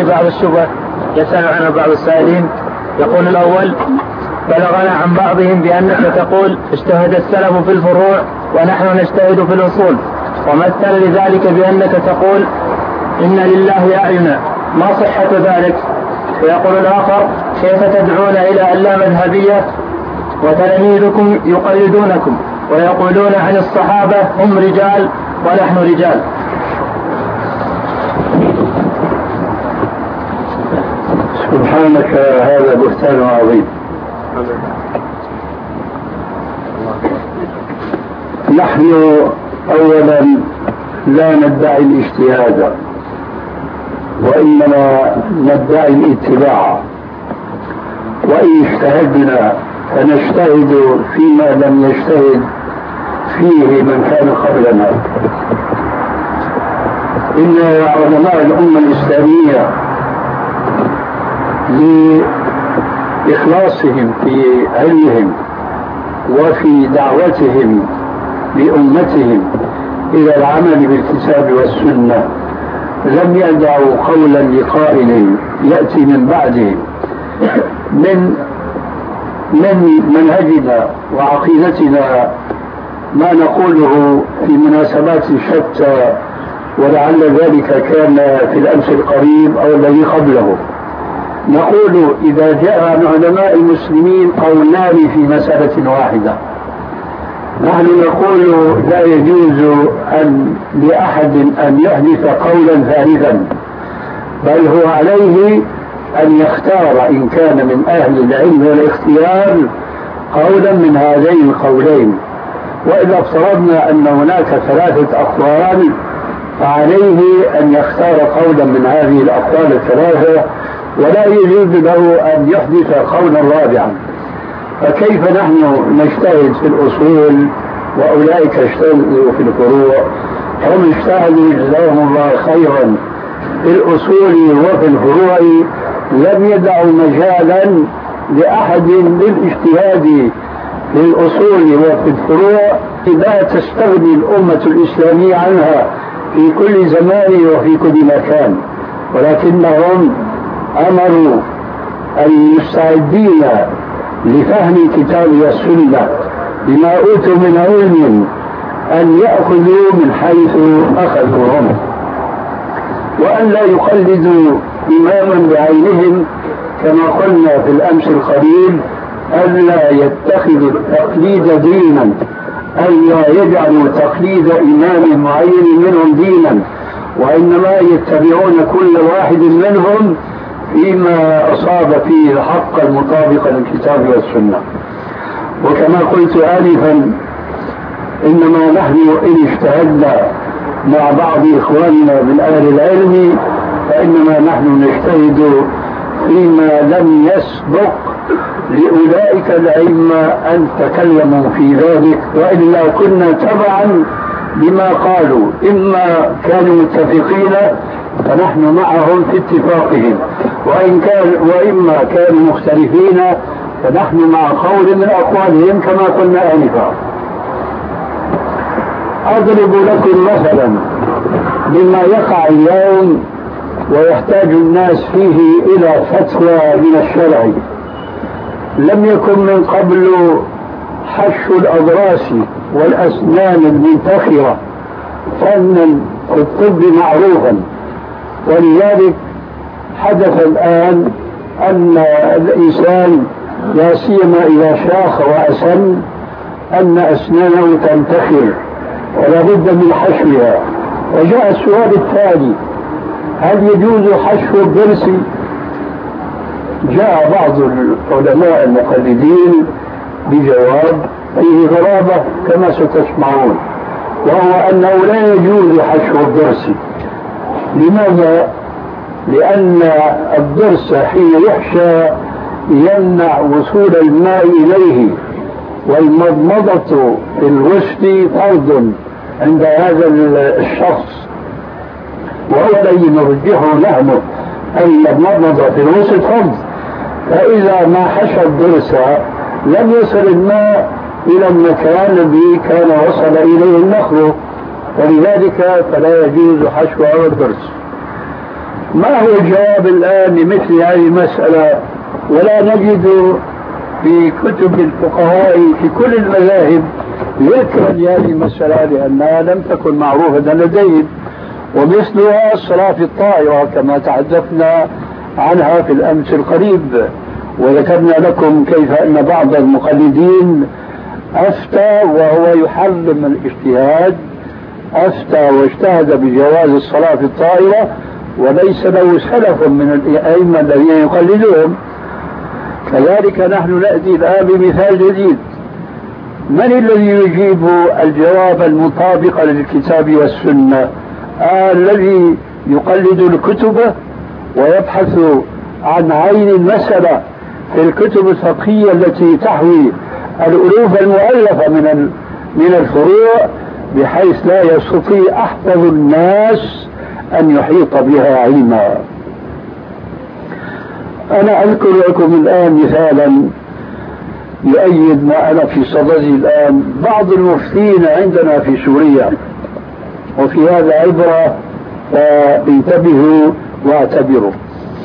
هذه بعض الشبه يسأل عنها بعض السائلين. يقول الأول: بلغنا عن بعضهم بأنك تقول اجتهد السلف في الفروع ونحن نجتهد في الأصول، ومثل لذلك بأنك تقول إن لله أعينا، ما صحة ذلك؟ ويقول الآخر: كيف تدعون إلى اللامذهبية وتلاميذكم يقلدونكم ويقولون عن الصحابة هم رجال ونحن رجال؟ سبحانك هذا بهتان عظيم. نحن أولا لا ندعي الاجتهاد، وإنما ندعي الاتباع، وإن اجتهدنا فنجتهد فيما لم يجتهد فيه من كان قبلنا. إن علماء الأمة الإسلامية لإخلاصهم في علمهم وفي دعوتهم لأمتهم إلى العمل بالكتاب والسنة لم يدعوا قولا لقائل يأتي من بعدهم من منهجنا وعقيدتنا ما نقوله في مناسبات شتى، ولعل ذلك كان في الأمس القريب أو الذي قبله. نقول إذا جاء عن علماء المسلمين قولان في مسألة واحدة، نحن نقول لا يجوز لأحد أن يحدث قولا ثالثا، بل هو عليه أن يختار إن كان من أهل العلم والاختيار قولا من هذين القولين. وإذا افترضنا أن هناك ثلاثة أقوال فعليه أن يختار قولا من هذه الأقوال الثلاثة، ولا يجوز له أن يحدث قولا رابعا. فكيف نحن نجتهد في الأصول وأولئك اجتهدوا في الفروع؟ هم اجتهدوا جزاهم الله خيرا في الأصول وفي الفروع، لم يدعوا مجالا لأحد للاجتهاد في الأصول وفي الفروع لا تستغني الأمة الإسلامية عنها في كل زمان وفي كل مكان، ولكنهم أمروا المستعدين لفهم الكتاب والسنة بما أوتوا من علم أن يأخذوا من حيث أخذوا هم، وأن لا يقلدوا إماما بعينهم كما قلنا في الأمس القريب، ألا يتخذوا التقليد دينا، ألا يجعلوا تقليد إمام معين منهم دينا، وإنما يتبعون كل واحد منهم فيما أصاب فيه الحق المطابق للكتاب والسنة. وكما قلت آنفا، إنما نحن إن اجتهدنا مع بعض إخواننا من أهل العلم فإنما نحن نجتهد فيما لم يسبق لأولئك الأئمة أن تكلموا في ذلك، وإلا كنا تبعا لما قالوا، إما كانوا متفقين فنحن معهم في اتفاقهم، وإما كانوا مختلفين فنحن مع قول من أقوالهم كما قلنا آنفا. أضرب لكم مثلا مما يقع اليوم ويحتاج الناس فيه إلى فتوى من الشرع. لم يكن من قبل حشو الأضراس والأسنان المنتخرة فنا في الطب معروفا، ولذلك حدث الآن أن الإنسان لا سيما إذا شاخ وأسن أن أسنانه تنتخر ولا بد من حشوها. وجاء السؤال التالي: هل يجوز حشو الضرس؟ جاء بعض العلماء المقلدين بجواب فيه غرابة كما ستسمعون، وهو أنه لا يجوز حشو الضرس. لماذا؟ لأن الضرس حين يحشى يمنع وصول الماء إليه، والمضمضة في الوسط فرض عند هذا الشخص، وهو الذي نرجحه نحن أن المضمضة في الوسط فرض. فإذا ما حشى الضرس لم يصل الماء إلى المكان الذي كان وصل إليه النخل، ولذلك فلا يجوز حشو الضرس. ما هو الجواب الآن لمثل هذه المسألة؟ ولا نجد في كتب الفقهاء في كل المذاهب ذكرا لهذه المسألة لأنها لم تكن معروفة لديهم، ومثلها الصلاة في الطائرة كما تحدثنا عنها في الأمس القريب، وذكرنا لكم كيف أن بعض المقلدين أفتى وهو يحرم الاجتهاد، أفتى واجتهد بجواز الصلاة في الطائرة وليس له سلف من الأئمة الذين يقلدون. كذلك نحن نأتي الآن بمثال جديد. من الذي يجيب الجواب المطابق للكتاب والسنة؟ الذي يقلد الكتب ويبحث عن عين المسألة في الكتب الفقهية التي تحوي الألوف المؤلفة من الفروع، بحيث لا يستطيع أحفظ الناس أن يحيط بها علما. أنا أذكر لكم الآن مثالا يؤيد ما أنا في صدده الآن. بعض المفتين عندنا في سوريا، وفي هذا عبرة فانتبهوا واعتبروا.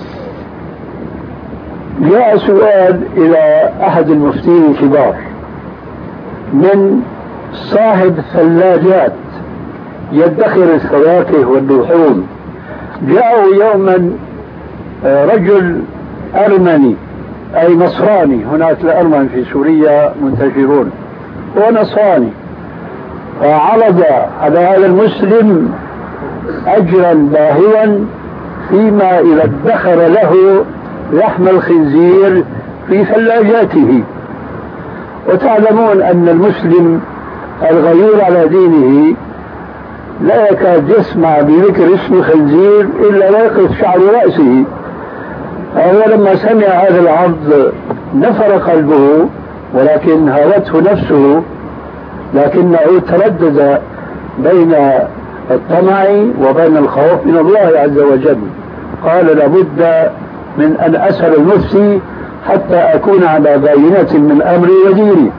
جاء سؤال إلى أحد المفتين الكبار من صاحب ثلاجات يدخر الفواكه واللحوم. جاءوا يوما رجل أرمني أي نصراني، هناك الأرمن في سوريا منتشرون، هو نصراني، فعرض على هذا المسلم أجرا باهوا فيما إذا ادخر له لحم الخنزير في ثلاجاته. وتعلمون أن المسلم الغيور على دينه لا يكاد يسمع بذكر اسم الخنزير إلا ويقف شعر رأسه. فهو لما سمع هذا العرض نفر قلبه، ولكن هوته نفسه، لكنه تردد بين الطمع وبين الخوف من الله عز وجل. قال لابد من أن أسأل المفتي حتى أكون على بينة من أمري وديني.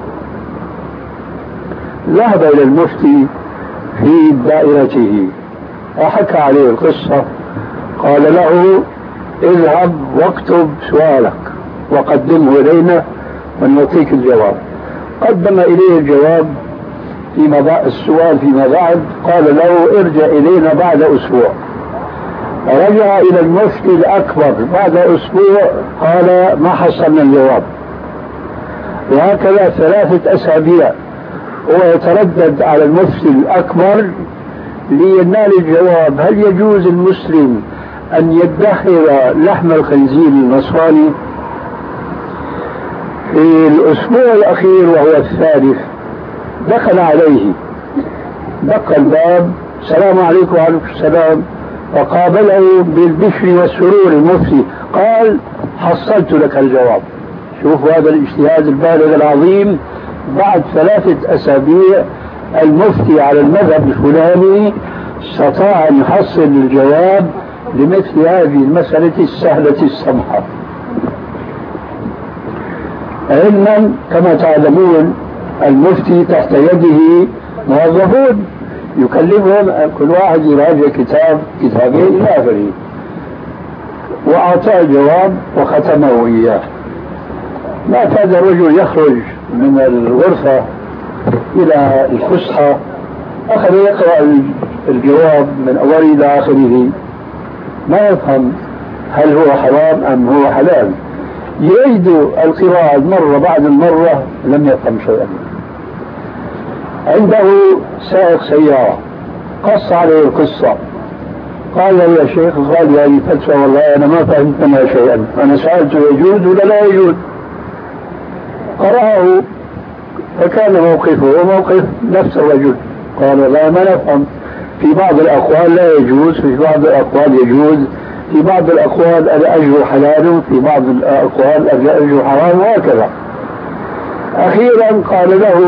ذهب إلى المفتي في دائرته وحكى عليه القصة. قال له اذهب واكتب سؤالك وقدمه إلينا ونعطيك الجواب. قدم إليه الجواب السؤال فيما بعد. قال له ارجع إلينا بعد أسبوع. رجع إلى المفتي الأكبر بعد أسبوع، قال ما حصلنا الجواب. وهكذا 3 أسابيع هو يتردد على المفتي الأكبر لينال الجواب. هل يجوز المسلم أن يدخر لحم الخنزير النصراني؟ في الأسبوع الأخير وهو الثالث دخل عليه، دق الباب، السلام عليكم وعليكم السلام، وقابله بالبشر والسرور المفتي. قال حصلت لك الجواب. شوفوا هذا الاجتهاد البالغ العظيم. بعد 3 أسابيع المفتي على المذهب الفلاني استطاع أن يحصل الجواب لمثل هذه المسألة السهلة السمحة. علما كما تعلمون المفتي تحت يده موظفون يكلمهم كل واحد يراجع كتاب كتابين إلى آخره، وأعطاه الجواب وختمه إياه. ما كاد الرجل يخرج من الغرفة إلى الفسحة، أخذ يقرأ الجواب من أوله إلى آخره، ما يفهم هل هو حرام أم هو حلال. يعيد القراءة مرة بعد المرة لم يفهم شيئا. عنده سائق سيارة قص عليه القصة. قال يا شيخ قال لي هذه فتوى والله أنا ما فهمت منها شيئا، أنا سألته يجوز ولا لا يجوز. قرأه فكان موقفه وموقف نفس الرجل. قال والله ما نفهم، في بعض الأقوال لا يجوز، في بعض الأقوال يجوز، في بعض الأقوال الأجر حلال، في بعض الأقوال الأجر حرام، وهكذا. أخيرا قال له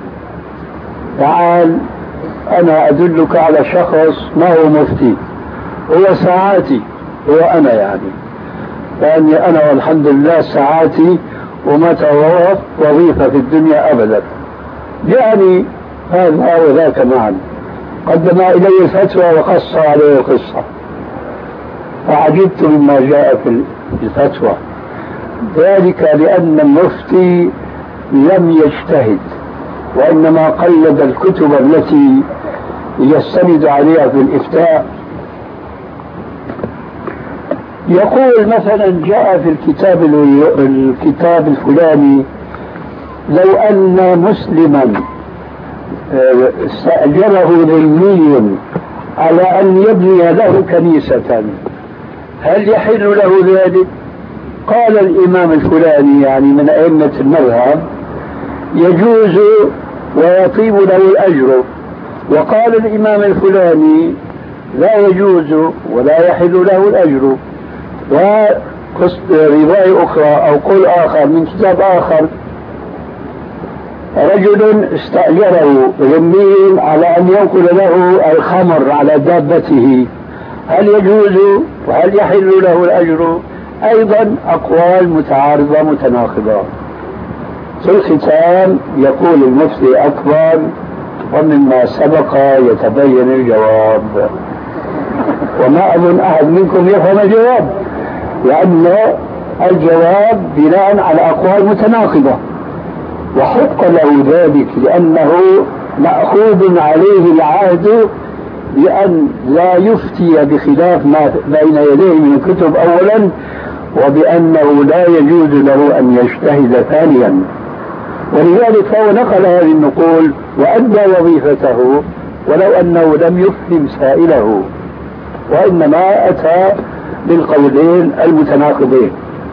تعال أنا أدلك على شخص ما هو مفتي، هو ساعاتي، هو أنا يعني، لأني أنا والحمد لله ساعاتي وما توقف وظيفة في الدنيا أبدا. جاءني هذا وذاك معا، قدم إلي الفتوى وقص عليه القصة. فعجبت مما جاء في الفتوى، ذلك لأن المفتي لم يجتهد وإنما قلد الكتب التي يستند عليها في الإفتاء. يقول مثلا جاء في الكتاب الفلاني لو أن مسلما استأجره ذمي على أن يبني له كنيسة هل يحل له ذلك؟ قال الإمام الفلاني يعني من أئمة المذهب يجوز ويطيب له الأجر، وقال الإمام الفلاني لا يجوز ولا يحل له الأجر. ورواية أخرى أو قول آخر من كتاب آخر رجل استأجره ذمي على أن ينقل له الخمر على دابته هل يجوز وهل يحل له الأجر؟ أيضا أقوال متعارضة متناقضة. في الختام يقول المفتي أكبر ومما سبق يتبين الجواب، وما أظن أحد منكم يفهم الجواب لأن الجواب بناء على أقوال متناقضة، وحق له ذلك لأنه مأخوذ عليه العهد بأن لا يفتي بخلاف ما بين يديه من الكتب أولا، وبأنه لا يجوز له أن يجتهد ثانيا. ولذلك فهو نقل هذه النقول وأدى وظيفته ولو أنه لم يفهم سائله، وإنما أتى بالقولين المتناقضين.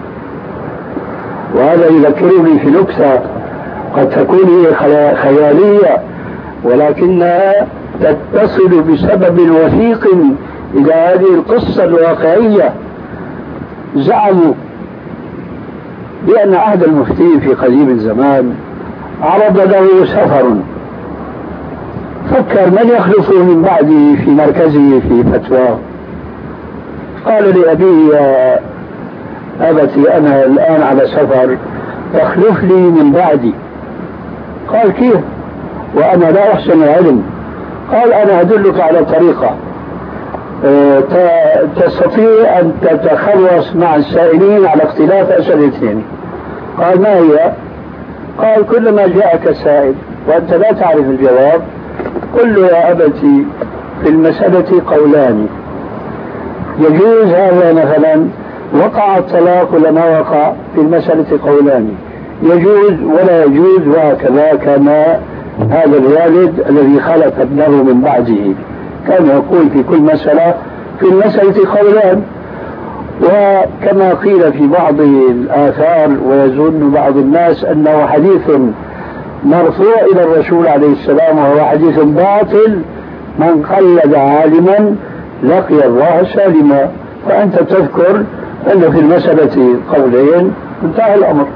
وهذا يذكرني في نكتة قد تكون خيالية ولكنها تتصل بسبب وثيق إلى هذه القصة الواقعية. زعموا بأن عهد المفتي في قديم الزمان عرض له سفر، فكر من يخلفه من بعده في مركزه في فتوى، قال لأبيه يا أبتي أنا الآن على سفر تخلف لي من بعدي. قال كيف وأنا لا أحسن العلم؟ قال أنا أدلك على طريقة تستطيع أن تتخلص مع السائلين على اختلاف أسئلتهم. قال ما هي؟ قال كلما جاءك سائل وأنت لا تعرف الجواب قل له يا أبتي في المسألة قولان، يجوز هذا مثلا وقع الطلاق ولا ما وقع؟ في المسألة قولان، يجوز ولا يجوز، وهكذا كما هذا الوالد الذي خلف ابنه من بعده كان يقول في كل مسألة في المسألة قولان. وكما قيل في بعض الآثار ويظن بعض الناس أنه حديث مرفوع إلى الرسول عليه السلام وهو حديث باطل، من قلد عالما لقي الله سالما. فأنت تذكر أن في المسألة قولين انتهى الأمر.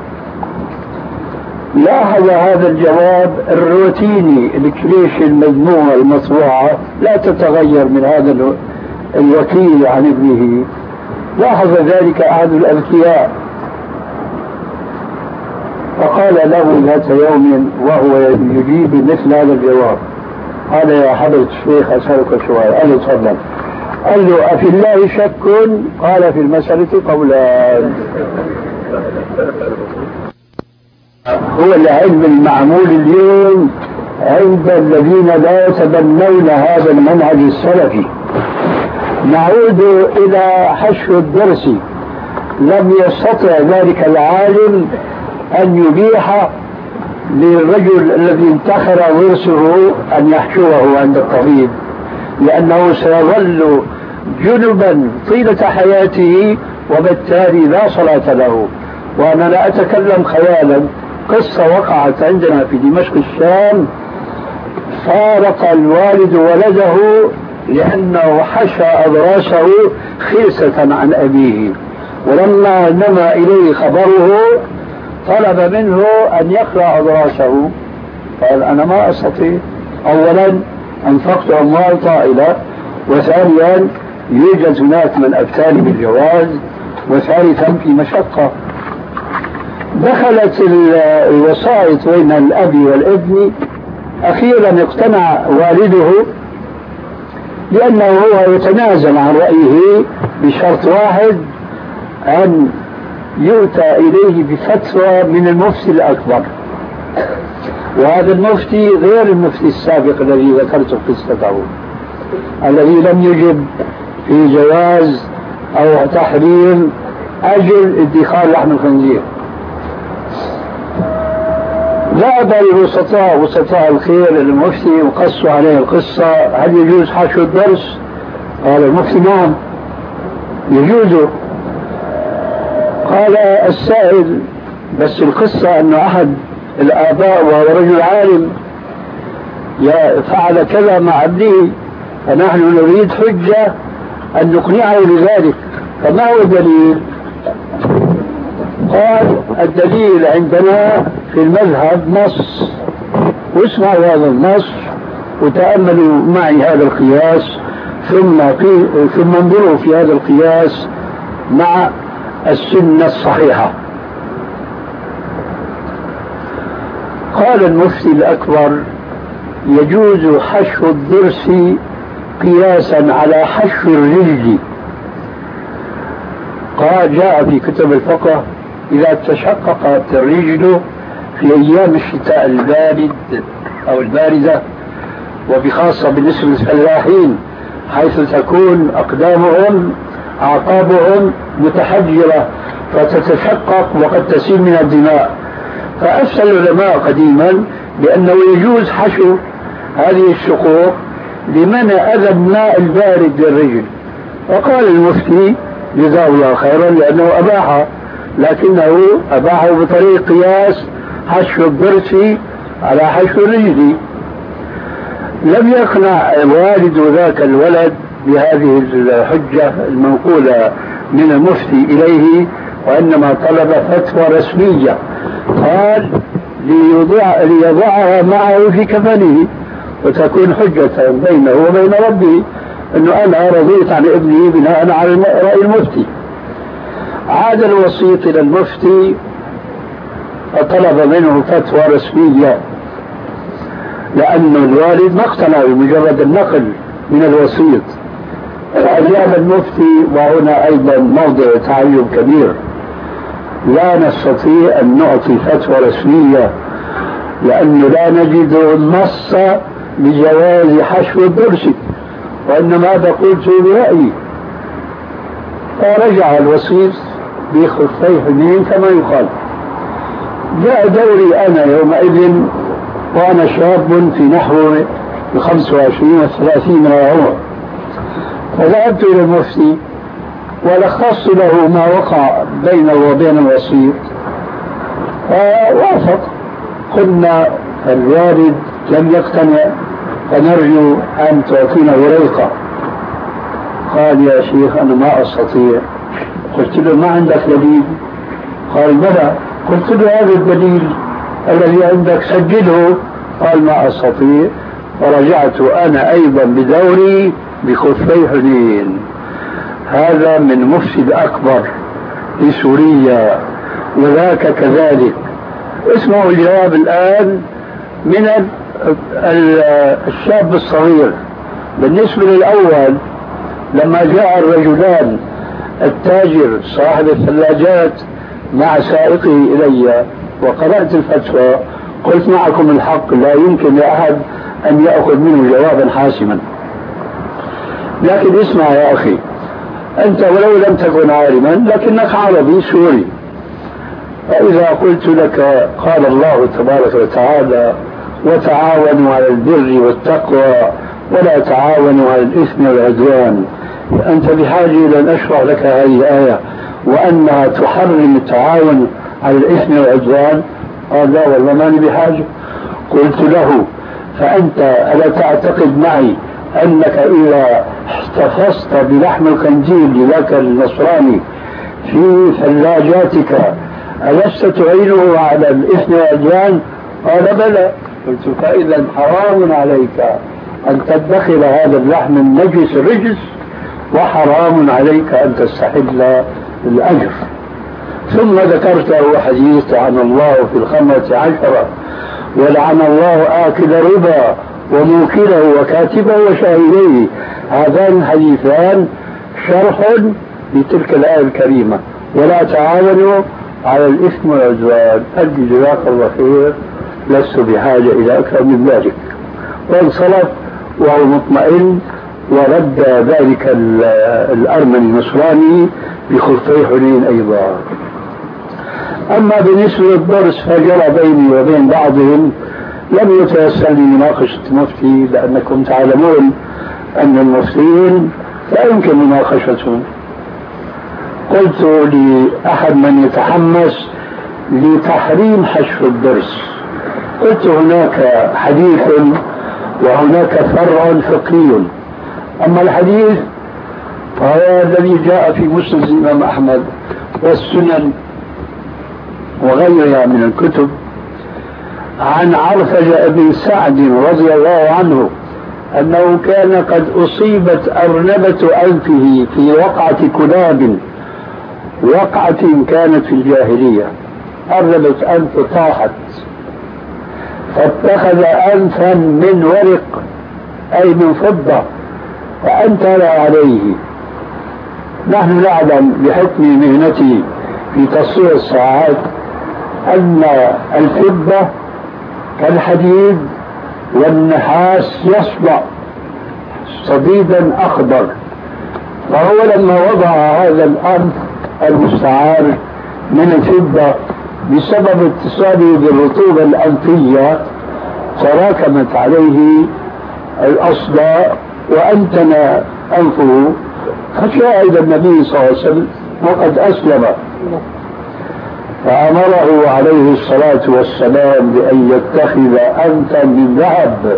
لاحظ هذا الجواب الروتيني الكليشي المجموعة المطبوعة لا تتغير من هذا الوكيل عن ابنه. لاحظ ذلك أحد الأذكياء فقال له ذات يوم وهو يجيب مثل هذا الجواب، قال يا حضرة الشيخ أسألك سؤال. قال له تفضل. قال له أفي الله شك؟ قال في المسألة قولان. هو العلم المعمول اليوم عند الذين لا يتبنون هذا المنهج السلفي. نعود إلى حشو الدرس، لم يستطع ذلك العالم أن يبيح للرجل الذي انتخر ضرسه أن يحشوه عند الطبيب، لأنه سيظل جنبا طيلة حياته وبالتالي لا صلاة له. وأنا لا أتكلم خيالا، قصة وقعت عندنا في دمشق الشام، فارق الوالد ولده لأنه حشى أضراسه خيسة عن أبيه، ولما نما إليه خبره طلب منه أن يقرأ أضراسه. قال أنا ما أستطيع، أولا أنفقت أموال طائلة، وثانيا يوجد هناك من أفتاني بالجواز، وثالثا في مشقة. دخلت الوسائط بين الأب والابن، أخيرا اقتنع والده لأنه هو يتنازل عن رأيه بشرط واحد، أن يؤتى إليه بفتوى من المفتي الأكبر، وهذا المفتي غير المفتي السابق الذي ذكرت قصته، الذي لم يجب في جواز أو تحريم أجل ادخار لحم الخنزير. ذهب وسطاء الخير المفتي وقصوا عليه القصة: هل يجوز حشو الضرس؟ قال المفتي: نعم يجوز. قال السائل: بس القصة أن أحد الآباء وهو رجل عالم فعل كذا مع ابنه، فنحن نريد حجة أن نقنعه بذلك، فما هو الدليل؟ قال: الدليل عندنا في المذهب نص، واسمعوا هذا النص وتأملوا معي هذا القياس، ثم انظروا في هذا القياس مع السنة الصحيحة. قال المفتي الأكبر: يجوز حشو الضرس قياسا على حشو الرجل. قال: جاء في كتب الفقه: إذا تشققت الرجل في أيام الشتاء البارد أو الباردة، وبخاصة بالنسبة للفلاحين حيث تكون أقدامهم أعقابهم متحجرة فتتشقق وقد تسيل من الدماء، فأفتى العلماء قديما بأنه يجوز حشو هذه الشقوق لمنع أذى الماء البارد للرجل. وقال المفتي جزاه الله خيرا لأنه أباحه، لكنه أباحه بطريق قياس حشو الضرس على حشو الرجل. لم يقنع والد ذاك الولد بهذه الحجة المنقولة من المفتي إليه، وإنما طلب فتوى رسمية، قال ليضعها معه في كفنه وتكون حجة بينه وبين ربه أنه أنا رضيت عن ابني بناء على رأي المفتي. عاد الوسيط إلى المفتي فطلب منه فتوى رسمية، لأن الوالد ما اقتنع بمجرد النقل من الوسيط. فأجاب المفتي، وهنا أيضا موضع تعيب كبير: لا نستطيع أن نعطي فتوى رسمية لأنه لا نجد النص بجواز حشو الضرس، وإنما هذا قلت برأيي. فرجع الوسيط بخفي حنين كما يقال. جاء دوري أنا يومئذ وأنا شاب في نحو 25 و 30 من العمر، فذهبت إلى المفتي ولخصت له ما وقع بينه وبين الوسيط، فوافق. قلنا الوالد لم يقتنع فنرجو أن تعطينا وريقة. قال: يا شيخ أنا ما أستطيع. قلت له: ما عندك دليل؟ قال: بلى. قلت له: هذا الدليل الذي عندك سجله. قال: ما أستطيع. فرجعت أنا أيضا بدوري بخفي حنين. هذا من مفسد أكبر في سوريا، وذاك كذلك. اسمعوا الجواب الآن من الشاب الصغير. بالنسبة للأول، لما جاء الرجلان التاجر صاحب الثلاجات مع سائقه إلي وقرأت الفتوى، قلت: معكم الحق، لا يمكن لأحد أن يأخذ منه جوابا حاسما. لكن اسمع يا أخي، أنت ولو لم تكن عالما لكنك عربي سوري، فإذا قلت لك قال الله تبارك وتعالى: وتعاونوا على البر والتقوى ولا تعاونوا على الإثم والعدوان، أنت بحاجة إلى أن أشرح لك هذه الآية وأنها تحرم التعاون على الإثم والعدوان؟ قال: لا والله ماني بحاجة. قلت له: فأنت ألا تعتقد معي أنك إذا احتفظت بلحم الخنزير لذاك النصراني في ثلاجاتك ألست تعينه على الإثم والعدوان؟ قال: بلى. قلت: فإذا حرام عليك أن تدخل هذا اللحم النجس الرجس، وحرام عليك أن تستحل الأجر. ثم ذكرت له حديث: لعن الله في الخمرة 10، ولعن الله آكل ربا وموكله وكاتبه وشاهديه. هذان الحديثان شرح بتلك الآية الكريمة: ولا تعاونوا على الإثم والعدوان. أدي جزاك الله خير، لست بحاجة إلى أكثر من ذلك. وانصرف وهو مطمئن، ورد ذلك الأرمني النصراني بخفي حنين أيضا. أما بالنسبة للدرس فجرى بيني وبين بعضهم، لم يتيسر لي مناقشة المفتي، لأنكم تعلمون أن المفتين لا يمكن مناقشتهم. قلت لأحد من يتحمس لتحريم حشو الدرس، قلت هناك حديث وهناك فرع فقهي. أما الحديث فهو الذي جاء في مسند الإمام أحمد والسنن وغيرها من الكتب عن عرفجة بن سعد رضي الله عنه أنه كان قد أصيبت أرنبة أنفه في وقعة كلاب، وقعة كانت في الجاهلية. أرنبة أنف طاحت، فاتخذ أنفا من ورق أي من فضة فأنتر عليه. نحن نعلم بحكم مهنتي في تصوير الساعات أن الفضة كالحديد والنحاس يصبع صديدا أخضر، فهو لما وضع هذا الأنف المستعار من الفضة بسبب اتصاله بالرطوبة الأنفية تراكمت عليه الأصداء وأنتن أنفه، فجاء إلى النبي صلى الله عليه وسلم وقد أسلم، فأمره عليه الصلاة والسلام بأن يتخذ أنفا من ذهب.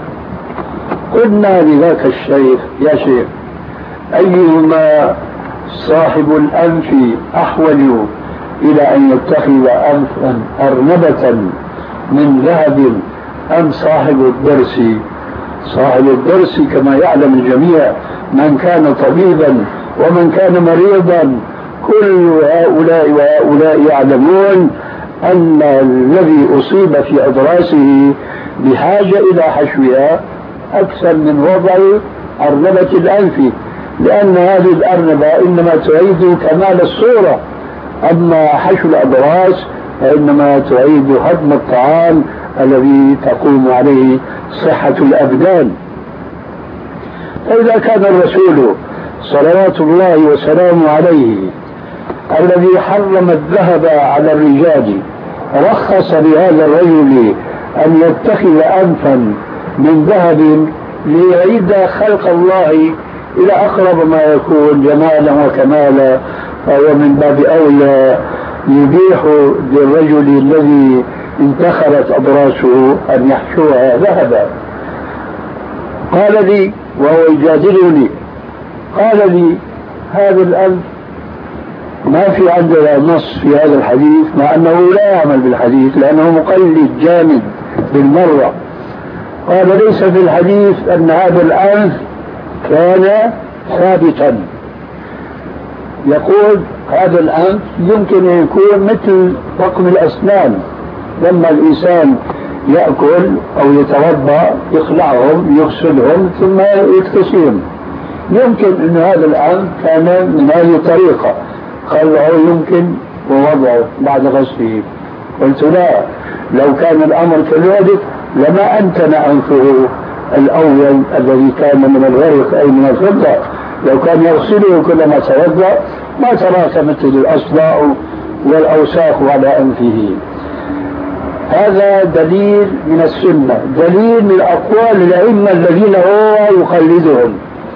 قلنا لذاك الشيخ: يا شيخ، أيهما صاحب الأنف أحوج إلى أن يتخذ أنفا أرنبة من ذهب أم صاحب الدرس؟ صاحب الدرس كما يعلم الجميع، من كان طبيبا ومن كان مريضا، كل هؤلاء وهؤلاء يعلمون أن الذي أصيب في أضراسه بحاجة إلى حشوها أكثر من وضع أرنبة الأنف، لأن هذه الأرنبة إنما تعيد كمال الصورة، أما حشو الأضراس فإنما تعيد هضم الطعام الذي تقوم عليه صحة الأبدان. فإذا كان الرسول صلوات الله وسلامه عليه الذي حرم الذهب على الرجال رخص لهذا الرجل أن يتخذ أنفا من ذهب ليعيد خلق الله إلى أقرب ما يكون جمالا وكمالا، فهو من باب أولى يبيح للرجل الذي انتخرت أضراسه أن يحشوها ذهبا. قال لي وهو يجادلني، قال لي: هذا الأنف ما في عندنا نص في هذا الحديث، مع أنه لا يعمل بالحديث لأنه مقلد جامد بالمرة. قال: ليس في الحديث أن هذا الأنف كان ثابتا. يقول هذا الأنف يمكن أن يكون مثل رقم الأسنان، لما الإنسان يأكل أو يتوضأ يخلعهم يغسلهم ثم يكتسيهم، يمكن أن هذا الأنف كان من هذه الطريقة، خلعه يمكن ووضعه بعد غسله. قلت: لا، لو كان الأمر كذلك لما أنتن أنفه الأول الذي كان من الورق أي من الفضة، لو كان يغسله كلما توضأ ما تراكمت الأصداء والأوساخ على أنفه. هذا دليل من السنة، دليل من أقوال الأئمة الذين هو يخلدهم.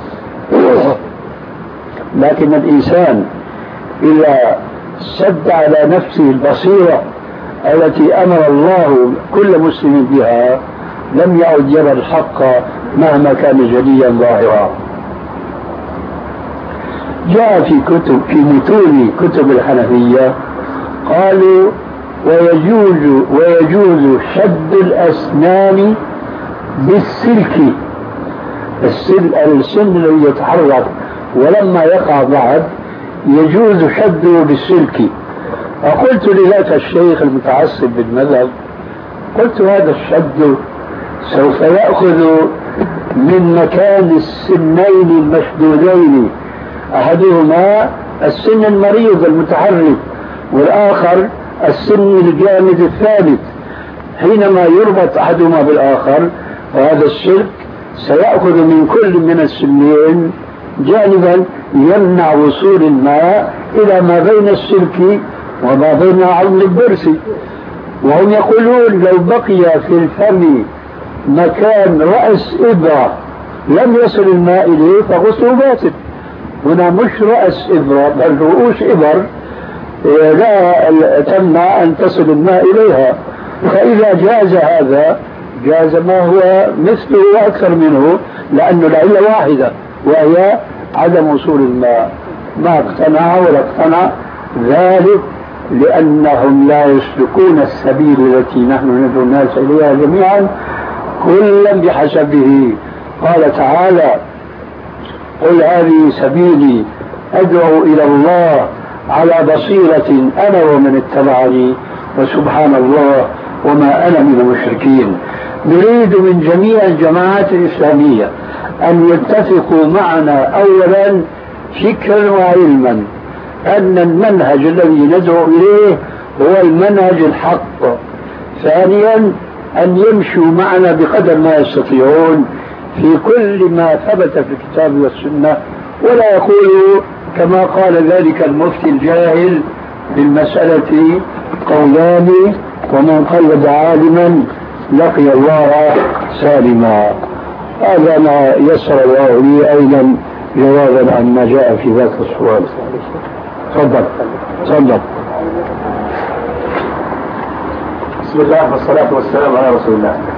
لكن الإنسان إذا سد على نفسه البصيرة التي أمر الله كل مسلم بها لم يعد يرى الحق مهما كان جليا ظاهرا. جاء في متون كتب الحنفية قالوا: ويجوز شد الأسنان بالسلك، السن الذي يتحرك ولما يقع بعد يجوز شده بالسلك. فقلت لذاك الشيخ المتعصب بالمذهب، قلت: هذا الشد سوف يأخذ من مكان السنين المشدودين، أحدهما السن المريض المتحرك، والآخر السن الجامد الثابت. حينما يربط أحدهما بالآخر وهذا السلك سيأخذ من كل من السنين جانبا يمنع وصول الماء إلى ما بين السلك وما بين عظم الضرس. وهم يقولون لو بقي في الفم مكان رأس إبرة لم يصل الماء إليه فغسله باطل. هنا مش رأس إبرة بل رؤوس إبر لا تمنع أن تصل الماء إليها. فإذا جاز هذا جاز ما هو مثله وأكثر منه، لأنه العلة واحدة وهي عدم وصول الماء. ما اقتنع ولا اقتنع ذلك لأنهم لا يسلكون السبيل التي نحن ندعو الناس إليها جميعا كلا بحسبه. قال تعالى: قل هذه سبيلي أدعو إلى الله على بصيرة أنا ومن اتبعني وسبحان الله وما أنا من المشركين. نريد من جميع الجماعات الإسلامية أن يتفقوا معنا أولا فكرا وعلما أن المنهج الذي ندعو إليه هو المنهج الحق. ثانيا أن يمشوا معنا بقدر ما يستطيعون في كل ما ثبت في الكتاب والسنة، ولا يقولوا كما قال ذلك المفتي الجاهل بالمسألة قولان ومن قلد عالما لقي الله سالما. هذا ما يسر الله لي أيضا جوابا عن ما جاء في ذاك السؤال. تفضل. بسم الله والصلاة والسلام على رسول الله.